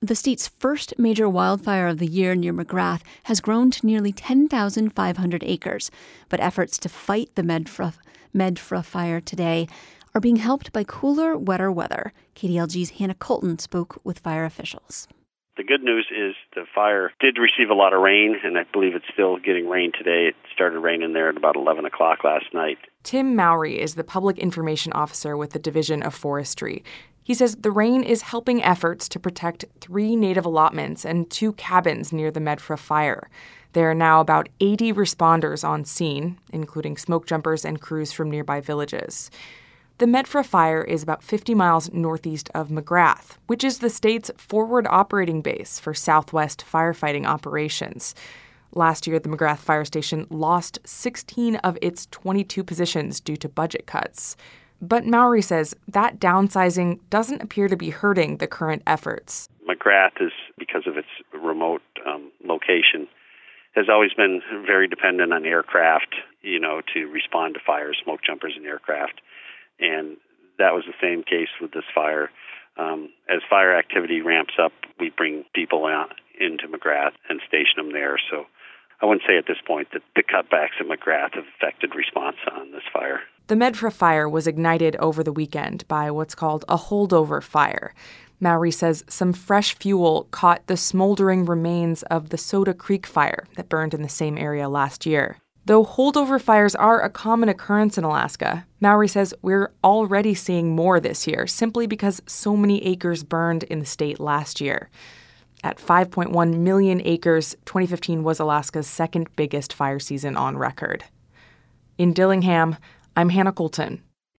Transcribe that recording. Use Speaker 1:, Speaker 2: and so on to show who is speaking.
Speaker 1: The state's first major wildfire of the year near McGrath has grown to nearly 10,500 acres, but efforts to fight the Medfra fire today are being helped by cooler, wetter weather. KDLG's Hannah Colton spoke with fire officials.
Speaker 2: The good news is the fire did receive a lot of rain, and I believe it's still getting rain today. It started raining there at about 11 o'clock last night.
Speaker 3: Tim Mowry is the public information officer with the Division of Forestry. He says the rain is helping efforts to protect 3 native allotments and 2 cabins near the Medfra fire. There are now about 80 responders on scene, including smoke jumpers and crews from nearby villages. The Medfra fire is about 50 miles northeast of McGrath, which is the state's forward operating base for Southwest firefighting operations. Last year, the McGrath Fire Station lost 16 of its 22 positions due to budget cuts. But Mowry says that downsizing doesn't appear to be hurting the current efforts.
Speaker 2: McGrath is, because of its remote location, has always been very dependent on aircraft, to respond to fires, smoke jumpers and aircraft. And that was the same case with this fire. As fire activity ramps up, we bring people out into McGrath and station them there. So I wouldn't say at this point that the cutbacks at McGrath have affected response on this fire.
Speaker 3: The Medfra fire was ignited over the weekend by what's called a holdover fire. Mowry says some fresh fuel caught the smoldering remains of the Soda Creek fire that burned in the same area last year. Though holdover fires are a common occurrence in Alaska, Mowry says we're already seeing more this year simply because so many acres burned in the state last year. At 5.1 million acres, 2015 was Alaska's second biggest fire season on record. In Dillingham, I'm Hannah Colton,